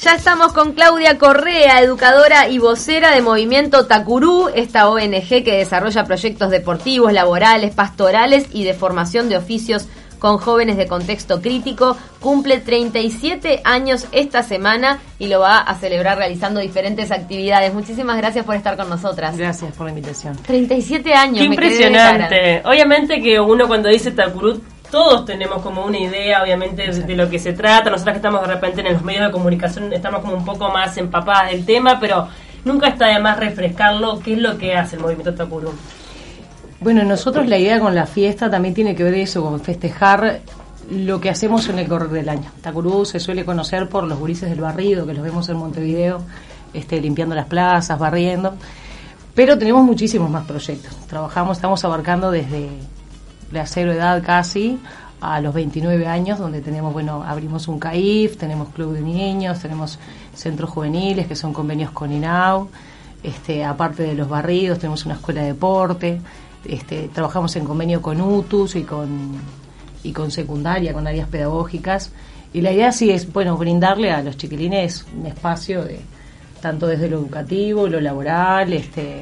ya estamos con Claudia Correa, educadora y vocera de Movimiento Tacurú, esta ONG que desarrolla proyectos deportivos, laborales, pastorales y de formación de oficios con jóvenes de contexto crítico. Cumple 37 años esta semana y lo va a celebrar realizando diferentes actividades. Muchísimas gracias por estar con nosotras. Gracias por la invitación. 37 años. Qué impresionante. Obviamente que uno cuando dice Tacurú, todos tenemos como una idea, obviamente, de lo que se trata. Nosotros que estamos de repente en los medios de comunicación estamos como un poco más empapadas del tema, pero nunca está de más refrescarlo. ¿Qué es lo que hace el Movimiento Tacurú? Bueno, nosotros la idea con la fiesta también tiene que ver eso, con festejar lo que hacemos en el correr del año. Tacurú se suele conocer por los gurises del barrido, que los vemos en Montevideo, limpiando las plazas, barriendo, pero tenemos muchísimos más proyectos. Estamos abarcando desde la 0 edad casi a los 29 años, donde tenemos, abrimos un CAIF, tenemos club de niños, tenemos centros juveniles que son convenios con INAU, aparte de los barridos tenemos una escuela de deporte, trabajamos en convenio con UTUS y con secundaria, con áreas pedagógicas, y la idea sí es, brindarle a los chiquilines un espacio tanto desde lo educativo, lo laboral,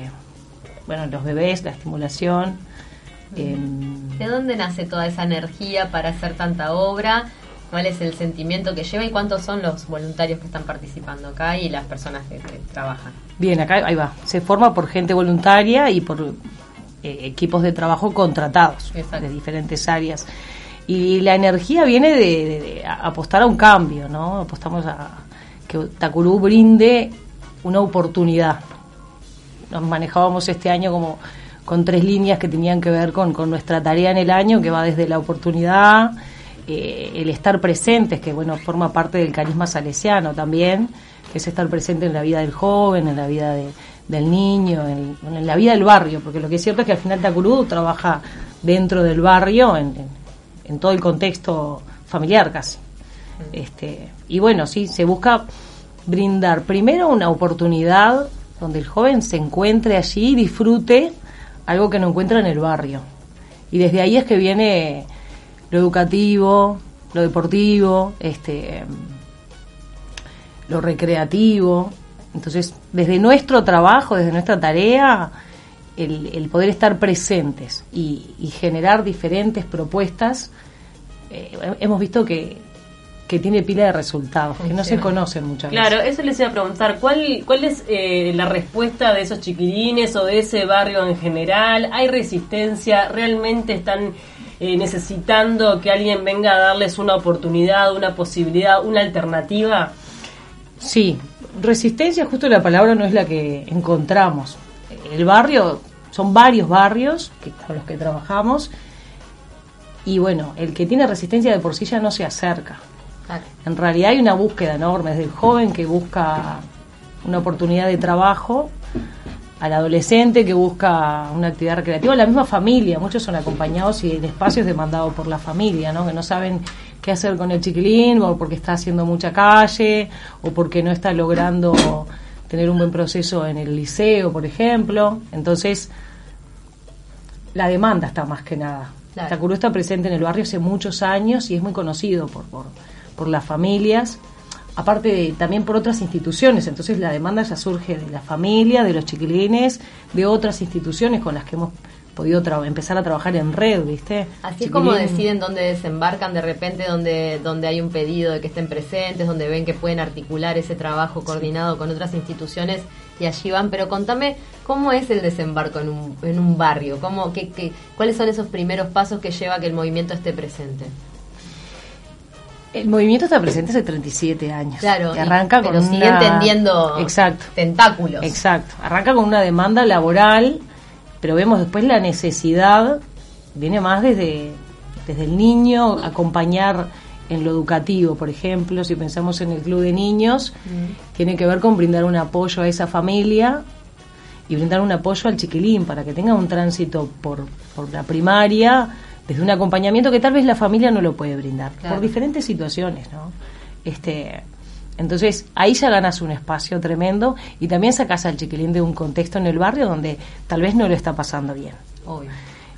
los bebés, la estimulación. ¿De dónde nace toda esa energía para hacer tanta obra? ¿Cuál es el sentimiento que lleva y cuántos son los voluntarios que están participando acá y las personas que trabajan? Bien, acá ahí va. Se forma por gente voluntaria y por equipos de trabajo contratados. Exacto. De diferentes áreas. Y la energía viene de apostar a un cambio, ¿no? Apostamos a que Tacurú brinde una oportunidad. Nos manejábamos este año como con 3 líneas que tenían que ver con nuestra tarea en el año, que va desde la oportunidad, el estar presentes, que forma parte del carisma salesiano también, que es estar presente en la vida del joven, en la vida del niño, en la vida del barrio, porque lo que es cierto es que al final Tacurú trabaja dentro del barrio, en todo el contexto familiar casi. Sí, se busca brindar primero una oportunidad donde el joven se encuentre allí y disfrute algo que no encuentra en el barrio. Y desde ahí es que viene lo educativo, lo deportivo, lo recreativo. Entonces, desde nuestro trabajo, desde nuestra tarea, el poder estar presentes y generar diferentes propuestas, hemos visto que tiene pila de resultados, que no se conocen muchas veces. Claro, eso les iba a preguntar, ¿cuál es la respuesta de esos chiquilines o de ese barrio en general? ¿Hay resistencia? ¿Realmente están necesitando que alguien venga a darles una oportunidad, una posibilidad, una alternativa? Sí, resistencia, justo la palabra no es la que encontramos. El barrio, son varios barrios con los que trabajamos, y el que tiene resistencia de por sí ya no se acerca. En realidad hay una búsqueda enorme, desde el joven que busca una oportunidad de trabajo, al adolescente que busca una actividad recreativa, la misma familia, muchos son acompañados y el espacio es demandado por la familia, ¿no? Que no saben qué hacer con el chiquilín, o porque está haciendo mucha calle, o porque no está logrando tener un buen proceso en el liceo, por ejemplo. Entonces, la demanda está más que nada. Claro. Tacurú está presente en el barrio hace muchos años y es muy conocido por las familias, aparte también por otras instituciones. Entonces la demanda ya surge de la familia, de los chiquilines, de otras instituciones con las que hemos podido empezar a trabajar en red, ¿viste? Así es como deciden dónde desembarcan de repente, donde hay un pedido de que estén presentes, donde ven que pueden articular ese trabajo coordinado con otras instituciones y allí van. Pero contame, ¿cómo es el desembarco en un barrio? ¿Cuáles son esos primeros pasos que lleva a que el movimiento esté presente? El movimiento está presente hace 37 años. Claro, y arranca pero sigue entendiendo tentáculos. Exacto, arranca con una demanda laboral, pero vemos después la necesidad, viene más desde el niño, acompañar en lo educativo, por ejemplo, si pensamos en el club de niños, tiene que ver con brindar un apoyo a esa familia y brindar un apoyo al chiquilín para que tenga un tránsito por la primaria, desde un acompañamiento que tal vez la familia no lo puede brindar, claro, por diferentes situaciones, ¿no? Entonces, ahí ya ganas un espacio tremendo y también sacas al chiquilín de un contexto en el barrio donde tal vez no lo está pasando bien. Obvio.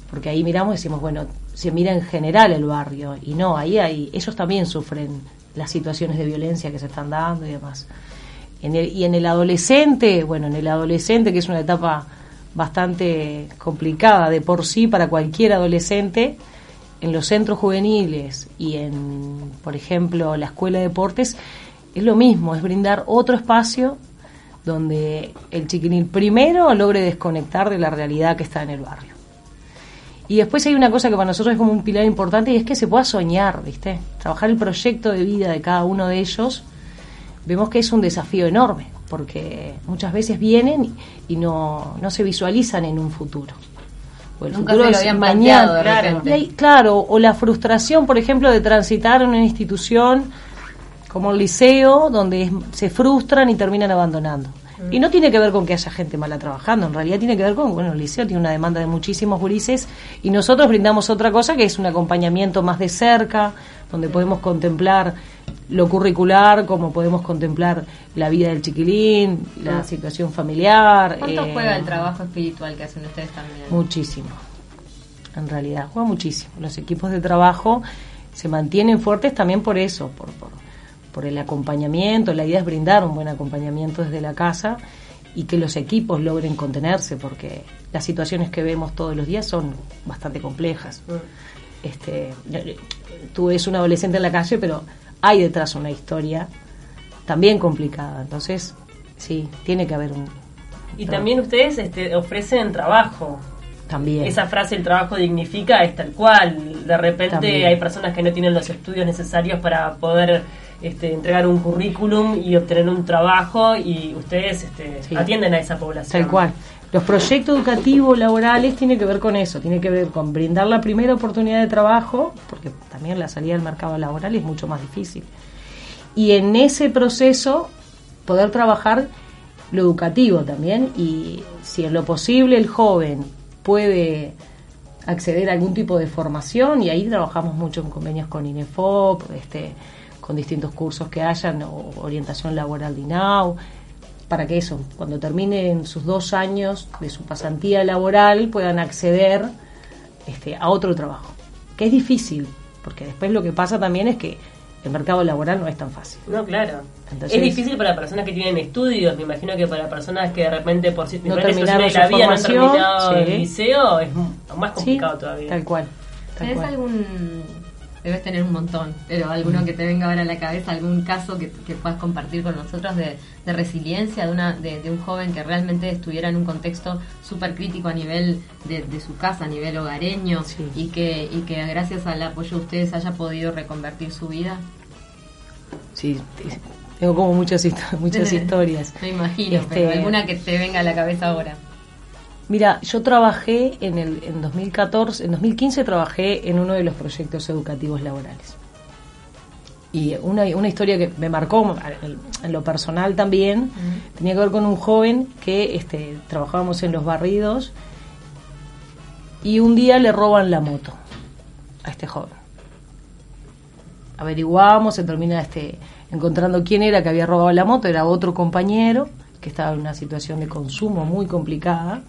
porque ahí miramos y decimos, bueno, se mira en general el barrio, y no, ahí ellos también sufren las situaciones de violencia que se están dando y demás. En el adolescente, que es una etapa bastante complicada de por sí para cualquier adolescente, en los centros juveniles y en, por ejemplo, la escuela de deportes, es lo mismo, es brindar otro espacio donde el chiquilín primero logre desconectar de la realidad que está en el barrio. Y después hay una cosa que para nosotros es como un pilar importante, y es que se pueda soñar, ¿viste? Trabajar el proyecto de vida de cada uno de ellos, vemos que es un desafío enorme, porque muchas veces vienen y no se visualizan en un futuro. O el Nunca futuro se lo es habían mañana, planteado, de repente. y hay, claro, o la frustración, por ejemplo, de transitar en una institución como el liceo, donde se frustran y terminan abandonando. Y no tiene que ver con que haya gente mala trabajando, en realidad tiene que ver con, el liceo tiene una demanda de muchísimos gurises, y nosotros brindamos otra cosa que es un acompañamiento más de cerca, donde podemos contemplar lo curricular, como podemos contemplar la vida del chiquilín, la situación familiar. ¿Cuánto juega el trabajo espiritual que hacen ustedes también? Muchísimo, en realidad, juega muchísimo. Los equipos de trabajo se mantienen fuertes también por eso, por el acompañamiento. La idea es brindar un buen acompañamiento desde la casa y que los equipos logren contenerse, porque las situaciones que vemos todos los días son bastante complejas. Tú ves un adolescente en la calle, pero hay detrás una historia también complicada. Entonces, sí, tiene que haber un Y trabajo. también ustedes ofrecen trabajo. También. Esa frase, el trabajo dignifica, es tal cual. De repente También. hay personas que no tienen los estudios necesarios para poder entregar un currículum y obtener un trabajo, y ustedes Sí. atienden a esa población. Tal cual. Los proyectos educativos laborales tienen que ver con eso, tiene que ver con brindar la primera oportunidad de trabajo, porque también la salida al mercado laboral es mucho más difícil. Y en ese proceso poder trabajar lo educativo también, y si en lo posible el joven puede acceder a algún tipo de formación, y ahí trabajamos mucho en convenios con INEFOP, con distintos cursos que hayan, o orientación laboral de INAU, para que eso, cuando terminen sus 2 años de su pasantía laboral, puedan acceder a otro trabajo, que es difícil, porque después lo que pasa también es que el mercado laboral no es tan fácil. No, claro. Entonces, es difícil para personas que tienen estudios, me imagino que para personas que de repente por no diferentes terminaron situaciones de la su vida no han formación, terminado sí. el liceo, es más complicado sí, todavía. Tal cual. ¿Tenés algún, debes tener un montón, pero alguno que te venga ahora a la cabeza, algún caso que puedas compartir con nosotros de resiliencia de un joven que realmente estuviera en un contexto súper crítico a nivel de su casa, a nivel hogareño, Sí. y que gracias al apoyo de ustedes haya podido reconvertir su vida? Sí, tengo como muchas historias. Me imagino, pero alguna que te venga a la cabeza ahora. Mira, yo trabajé en 2015 trabajé en uno de los proyectos educativos laborales. Y una historia que me marcó en lo personal también, tenía que ver con un joven que trabajábamos en los barridos, y un día le roban la moto a este joven. Averiguamos, se termina encontrando quién era que había robado la moto, era otro compañero que estaba en una situación de consumo muy complicada.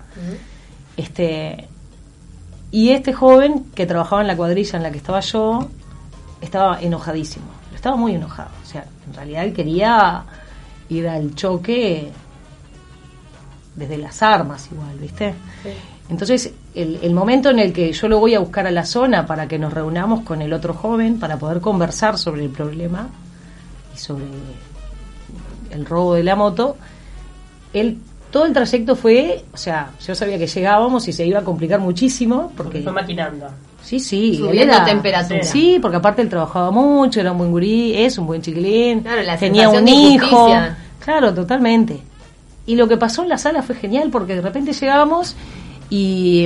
Y este joven que trabajaba en la cuadrilla en la que estaba yo estaba enojadísimo, estaba muy enojado, o sea, en realidad él quería ir al choque desde las armas igual, ¿viste? Sí. Entonces el momento en el que yo lo voy a buscar a la zona para que nos reunamos con el otro joven para poder conversar sobre el problema y sobre el robo de la moto, todo el trayecto fue, o sea, yo sabía que llegábamos y se iba a complicar muchísimo porque Fue maquinando. sí, Subiendo temperatura. Sí, porque aparte él trabajaba mucho, era un buen gurí, es un buen chiquilín, Claro, la tenía sensación un de hijo, injusticia. claro, totalmente. Y lo que pasó en la sala fue genial, porque de repente llegamos y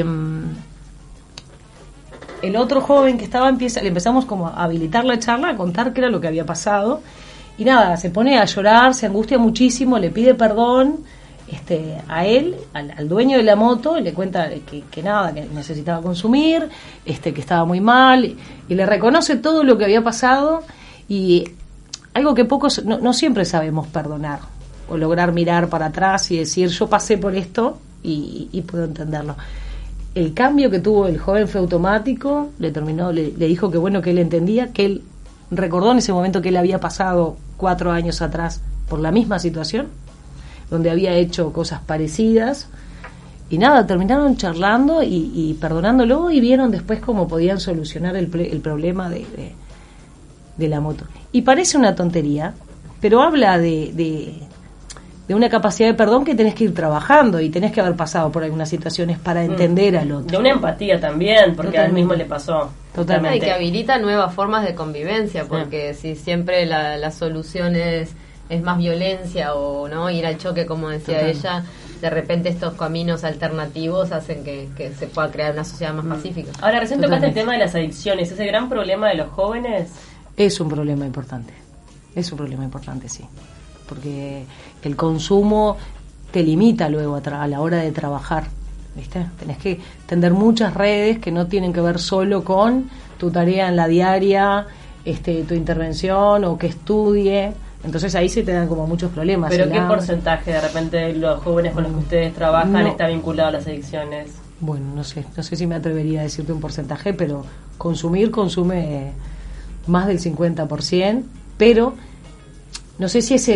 el otro joven que estaba le empezamos como a habilitar la charla, a contar qué era lo que había pasado, y nada, se pone a llorar, se angustia muchísimo, le pide perdón a él, al dueño de la moto, le cuenta que nada, que necesitaba consumir, que estaba muy mal, y le reconoce todo lo que había pasado, y algo que pocos, no siempre sabemos perdonar, o lograr mirar para atrás y decir, yo pasé por esto y puedo entenderlo. el cambio que tuvo el joven fue automático, le dijo que bueno, que él entendía, que él recordó en ese momento que él había pasado 4 años atrás por la misma situación, donde había hecho cosas parecidas, y nada, terminaron charlando y perdonándolo, y vieron después cómo podían solucionar el problema de la moto. Y parece una tontería, pero habla de una capacidad de perdón que tenés que ir trabajando y tenés que haber pasado por algunas situaciones para entender al otro. De una empatía también, porque a él mismo le pasó. Totalmente. Y que habilita nuevas formas de convivencia, porque si siempre la solución es más violencia o no ir al choque, como decía ella, de repente estos caminos alternativos hacen que se pueda crear una sociedad más pacífica. Ahora, recién tocaste el tema de las adicciones, ese gran problema de los jóvenes. Es un problema importante, sí. Porque el consumo te limita luego a la hora de trabajar, ¿viste? Tenés que tender muchas redes que no tienen que ver solo con tu tarea en la diaria, tu intervención o que estudie. Entonces ahí se te dan como muchos problemas. ¿Pero qué porcentaje de repente los jóvenes con los que ustedes trabajan está vinculado a las adicciones? Bueno, no sé si me atrevería a decirte un porcentaje, pero consume más del 50%, pero no sé si es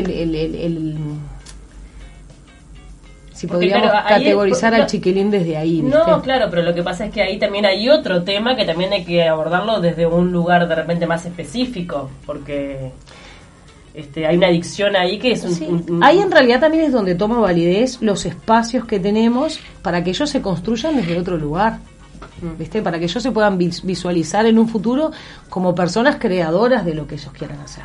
si podríamos categorizar al chiquilín desde ahí, ¿viste? No, claro, pero lo que pasa es que ahí también hay otro tema que también hay que abordarlo desde un lugar de repente más específico, porque hay una adicción ahí que es Ahí en realidad también es donde toma validez los espacios que tenemos para que ellos se construyan desde otro lugar, ¿viste? Para que ellos se puedan visualizar en un futuro como personas creadoras de lo que ellos quieran hacer.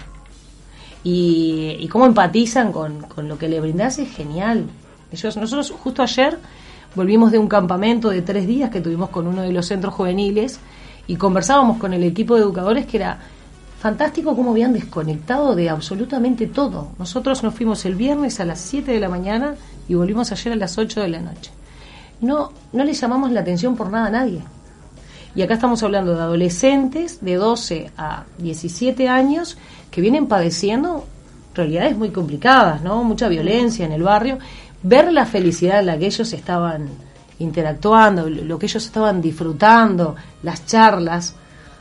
Y cómo empatizan con lo que le brindás es genial. Nosotros justo ayer volvimos de un campamento de 3 días que tuvimos con uno de los centros juveniles y conversábamos con el equipo de educadores, que era fantástico cómo habían desconectado de absolutamente todo. Nosotros nos fuimos el viernes a las 7 de la mañana y volvimos ayer a las 8 de la noche. No le llamamos la atención por nada a nadie. Y acá estamos hablando de adolescentes de 12 a 17 años que vienen padeciendo realidades muy complicadas, ¿no? Mucha violencia en el barrio. Ver la felicidad en la que ellos estaban interactuando, lo que ellos estaban disfrutando, las charlas.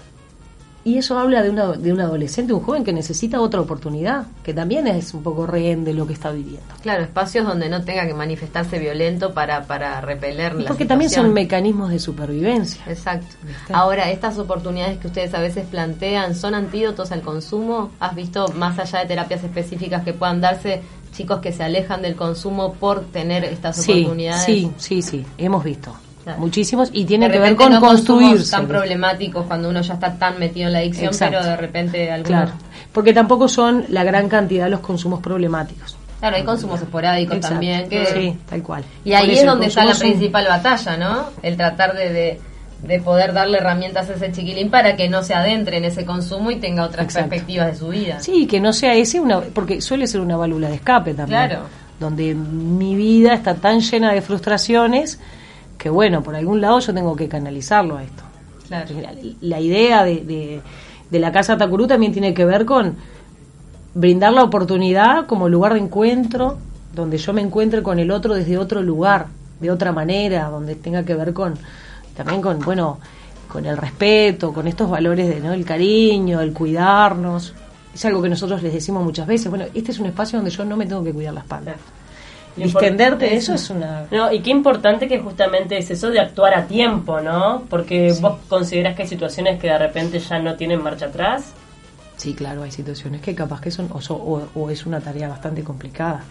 Y eso habla de un adolescente, un joven que necesita otra oportunidad, que también es un poco rehén de lo que está viviendo. Claro, espacios donde no tenga que manifestarse violento para repeler la porque situación. También son mecanismos de supervivencia. Exacto. ¿Viste? Ahora, estas oportunidades que ustedes a veces plantean, ¿son antídotos al consumo? ¿Has visto, más allá de terapias específicas que puedan darse, chicos que se alejan del consumo por tener estas oportunidades? Sí, hemos visto. Claro. Muchísimos, y tiene de que ver con con construirse. Tan problemáticos cuando uno ya está tan metido en la adicción. Exacto. Pero de repente algunos... Claro, porque tampoco son la gran cantidad los consumos problemáticos. Claro, hay consumos esporádicos. Exacto. También. Sí, tal cual. Y ahí es donde está la principal batalla, ¿no? El tratar de poder darle herramientas a ese chiquilín para que no se adentre en ese consumo y tenga otras Exacto. perspectivas de su vida. Sí, que no sea porque suele ser una válvula de escape también. Claro. Donde mi vida está tan llena de frustraciones que bueno, por algún lado yo tengo que canalizarlo a esto. Claro. La idea de la Casa Tacurú también tiene que ver con brindar la oportunidad como lugar de encuentro, donde yo me encuentre con el otro desde otro lugar, de otra manera, donde tenga que ver también con el respeto, con estos valores el cariño, el cuidarnos. Es algo que nosotros les decimos muchas veces. Bueno, este es un espacio donde yo no me tengo que cuidar la espalda. Distenderte, eso es una... No, y qué importante que justamente es eso de actuar a tiempo, ¿no? Porque vos considerás que hay situaciones que de repente ya no tienen marcha atrás. Sí, claro, hay situaciones que capaz que son o es una tarea bastante complicada.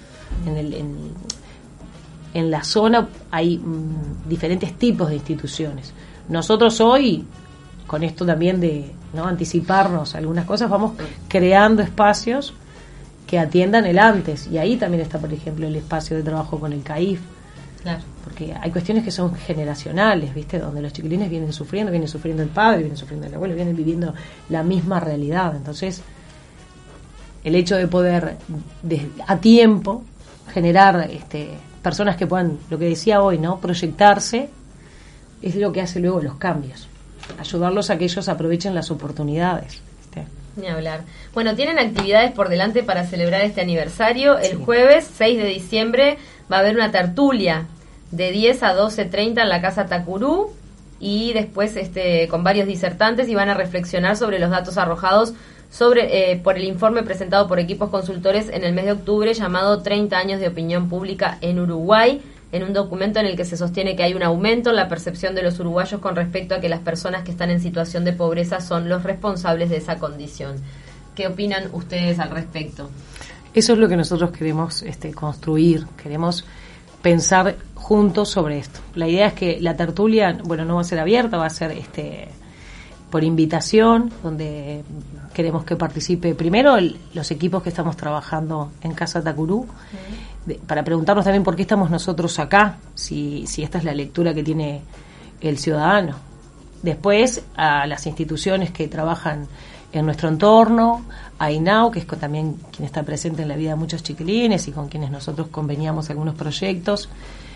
En la zona hay diferentes tipos de instituciones. Nosotros hoy, con esto también de anticiparnos a algunas cosas, vamos creando espacios que atiendan el antes, y ahí también está, por ejemplo, el espacio de trabajo con el CAIF. Claro. Porque hay cuestiones que son generacionales, ¿viste? Donde los chiquilines viene sufriendo el padre, viene sufriendo el abuelo, vienen viviendo la misma realidad. Entonces, el hecho de poder a tiempo generar personas que puedan, lo que decía hoy, ¿no? Proyectarse, es lo que hace luego los cambios. Ayudarlos a que ellos aprovechen las oportunidades. Ni hablar. Bueno, tienen actividades por delante para celebrar este aniversario. El jueves 6 de diciembre va a haber una tertulia de 10 a 12:30 en la Casa Tacurú, y después con varios disertantes, y van a reflexionar sobre los datos arrojados por el informe presentado por equipos consultores en el mes de octubre, llamado 30 años de opinión pública en Uruguay, en un documento en el que se sostiene que hay un aumento en la percepción de los uruguayos con respecto a que las personas que están en situación de pobreza son los responsables de esa condición. ¿Qué opinan ustedes al respecto? Eso es lo que nosotros queremos construir, queremos pensar juntos sobre esto. La idea es que la tertulia, no va a ser abierta, va a ser por invitación, donde queremos que participe primero los equipos que estamos trabajando en Casa Tacurú, para preguntarnos también por qué estamos nosotros acá, si esta es la lectura que tiene el ciudadano. Después, a las instituciones que trabajan en nuestro entorno, a INAU, que es también quien está presente en la vida de muchos chiquilines y con quienes nosotros conveníamos algunos proyectos.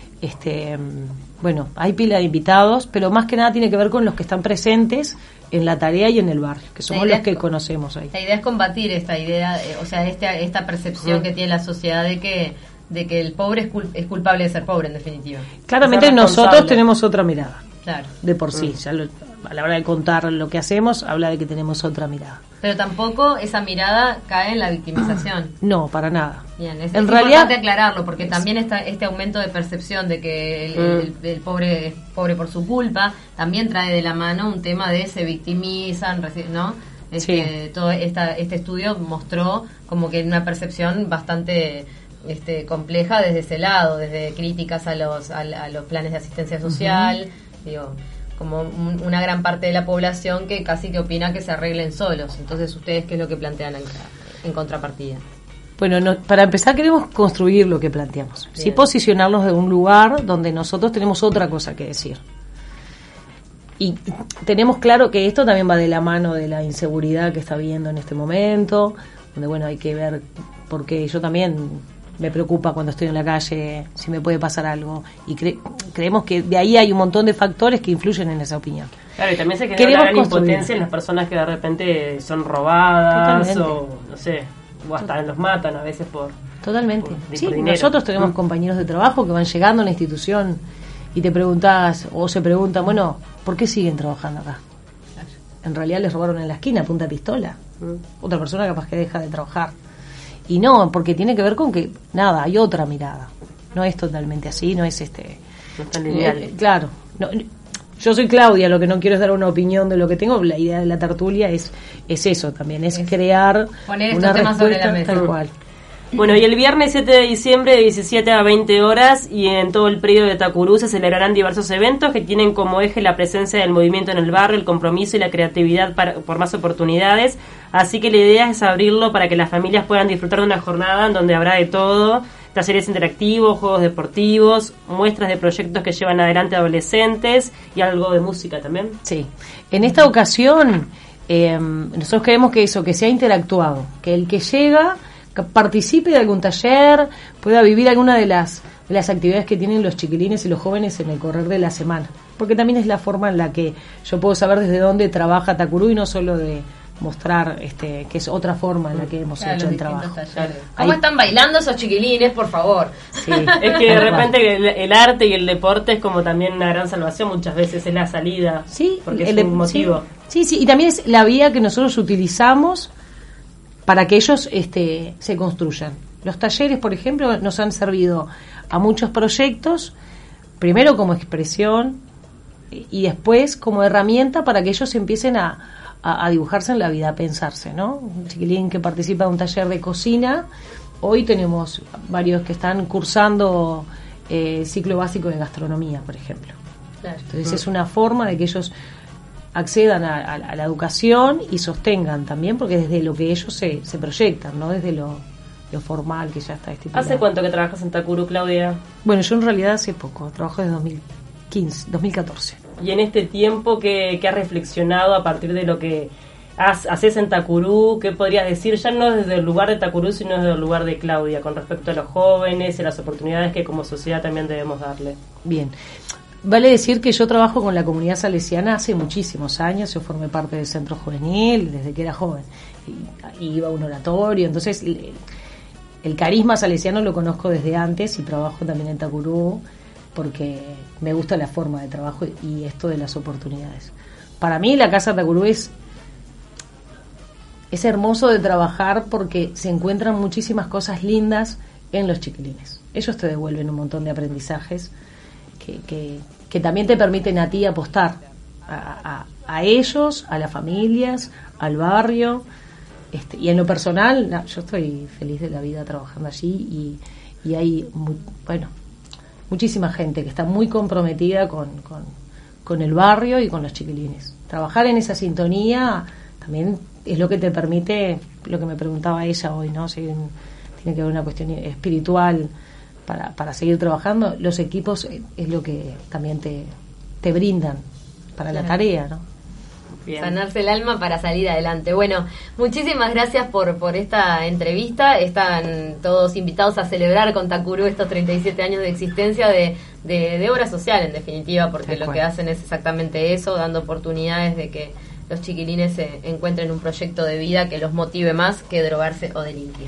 Hay pila de invitados, pero más que nada tiene que ver con los que están presentes en la tarea y en el barrio, que somos los que conocemos ahí. La idea es combatir esta idea, esta percepción que tiene la sociedad de que el pobre es culpable de ser pobre, en definitiva. Claramente nosotros tenemos otra mirada. Claro. De por sí, a la hora de contar lo que hacemos, habla de que tenemos otra mirada. Pero tampoco esa mirada cae en la victimización. No, para nada. Bien, es realidad, importante aclararlo, porque también está este aumento de percepción de que el pobre es pobre por su culpa, también trae de la mano un tema de se victimizan, ¿no? Todo este estudio mostró como que una percepción bastante compleja desde ese lado, desde críticas a los planes de asistencia social, como una gran parte de la población que casi que opina que se arreglen solos. Entonces, ¿ustedes qué es lo que plantean en contrapartida? Bueno, para empezar queremos construir lo que planteamos. Sí, posicionarnos de un lugar donde nosotros tenemos otra cosa que decir. Y tenemos claro que esto también va de la mano de la inseguridad que está habiendo en este momento, donde hay que ver, porque yo también me preocupa cuando estoy en la calle si me puede pasar algo, y creemos que de ahí hay un montón de factores que influyen en esa opinión. Claro, y también se genera una gran impotencia en las personas que de repente son robadas. Totalmente. O no sé, o hasta los matan a veces por dinero. Nosotros tenemos compañeros de trabajo que van llegando a la institución y te preguntas, o se preguntan, ¿por qué siguen trabajando acá? En realidad les robaron en la esquina a punta de pistola. Otra persona capaz que deja de trabajar. Y no, porque tiene que ver con que, hay otra mirada. No es totalmente así, no es no es tan lineal. Claro. Yo soy Claudia, lo que no quiero es dar una opinión de lo que tengo. La idea de la tertulia es eso también, es crear poner estos temas sobre la mesa. Tal cual. Bueno, y el viernes 7 de diciembre de 17 a 20 horas y en todo el predio de Tacurú se celebrarán diversos eventos que tienen como eje la presencia del movimiento en el barrio, el compromiso y la creatividad por más oportunidades. Así que la idea es abrirlo para que las familias puedan disfrutar de una jornada en donde habrá de todo: talleres interactivos, juegos deportivos, muestras de proyectos que llevan adelante adolescentes y algo de música también. Sí, en esta ocasión nosotros queremos que sea interactuado, que el que llega participe de algún taller, pueda vivir alguna de las actividades que tienen los chiquilines y los jóvenes en el correr de la semana, porque también es la forma en la que yo puedo saber desde dónde trabaja Tacurú y no solo de mostrar que es otra forma en la que hemos hecho el trabajo. ¿Cómo están bailando esos chiquilines, por favor? Sí, es que de repente el arte y el deporte es como también una gran salvación, muchas veces es la salida, porque es un motivo. Sí, y también es la vía que nosotros utilizamos para que ellos se construyan. Los talleres, por ejemplo, nos han servido a muchos proyectos, primero como expresión y después como herramienta para que ellos empiecen a dibujarse en la vida, a pensarse, ¿no? Un chiquilín que participa de un taller de cocina, hoy tenemos varios que están cursando ciclo básico de gastronomía, por ejemplo. Claro. Entonces es una forma de que ellos accedan a la educación y sostengan también, porque desde lo que ellos se proyectan, no desde lo formal que ya está estipulado. ¿Hace cuánto que trabajas en Tacurú, Claudia? Bueno, yo en realidad hace poco, trabajo desde 2014. Y en este tiempo que has reflexionado a partir de lo que haces en Tacurú, ¿qué podrías decir? Ya no desde el lugar de Tacurú, sino desde el lugar de Claudia, con respecto a los jóvenes y las oportunidades que como sociedad también debemos darle. Bien. Vale decir que yo trabajo con la comunidad salesiana hace muchísimos años. Yo formé parte del centro juvenil desde que era joven y iba a un oratorio, entonces el carisma salesiano lo conozco desde antes y trabajo también en Tacurú porque me gusta la forma de trabajo y esto de las oportunidades. Para mí la Casa Tacurú es hermoso de trabajar porque se encuentran muchísimas cosas lindas en los chiquilines. Ellos te devuelven un montón de aprendizajes que también te permiten a ti apostar a ellos, a las familias, al barrio. Y en lo personal, yo estoy feliz de la vida trabajando allí y hay muchísima gente que está muy comprometida con el barrio y con los chiquilines. Trabajar en esa sintonía también es lo que te permite, lo que me preguntaba ella hoy, ¿no? Si tiene que haber una cuestión espiritual para seguir trabajando. Los equipos es lo que también te brindan para la tarea, ¿no? Bien. Sanarse el alma para salir adelante. Bueno, muchísimas gracias por esta entrevista. Están todos invitados a celebrar con Tacurú estos 37 años de existencia de obra social, en definitiva, porque lo que hacen es exactamente eso, dando oportunidades de que los chiquilines se encuentren un proyecto de vida que los motive más que drogarse o delinquir.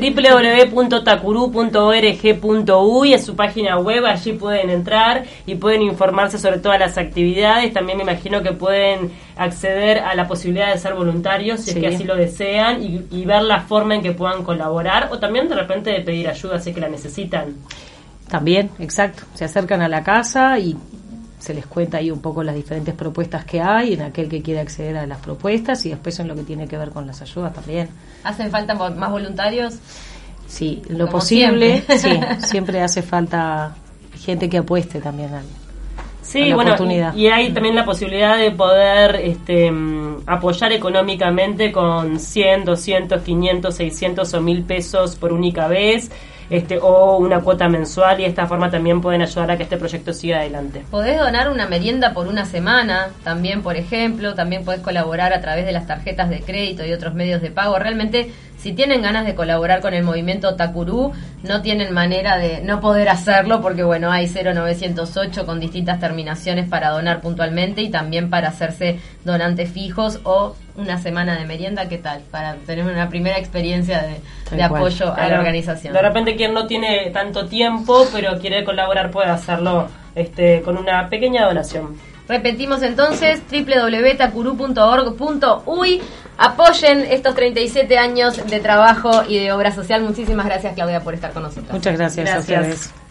www.tacurú.org.uy es su página web, allí pueden entrar y pueden informarse sobre todas las actividades. También me imagino que pueden acceder a la posibilidad de ser voluntarios si es que así lo desean y ver la forma en que puedan colaborar o también de repente de pedir ayuda si es que la necesitan. También, exacto, se acercan a la casa y se les cuenta ahí un poco las diferentes propuestas que hay en aquel que quiera acceder a las propuestas y después en lo que tiene que ver con las ayudas también. ¿Hacen falta más voluntarios? Sí, lo posible, siempre hace falta gente que apueste también a la oportunidad. Y hay también la posibilidad de poder apoyar económicamente con 100, 200, 500, 600 o 1.000 pesos por única vez. O una cuota mensual y de esta forma también pueden ayudar a que este proyecto siga adelante. Podés donar una merienda por una semana, también por ejemplo, también podés colaborar a través de las tarjetas de crédito y otros medios de pago. Realmente, si tienen ganas de colaborar con el movimiento Tacurú, no tienen manera de no poder hacerlo porque hay 0908 con distintas terminaciones para donar puntualmente y también para hacerse donantes fijos o una semana de merienda, ¿qué tal? Para tener una primera experiencia de apoyo a la organización. De repente quien no tiene tanto tiempo pero quiere colaborar puede hacerlo con una pequeña donación. Repetimos entonces, www.tacurú.org.uy. Apoyen estos 37 años de trabajo y de obra social. Muchísimas gracias, Claudia, por estar con nosotros. Muchas gracias. A ustedes.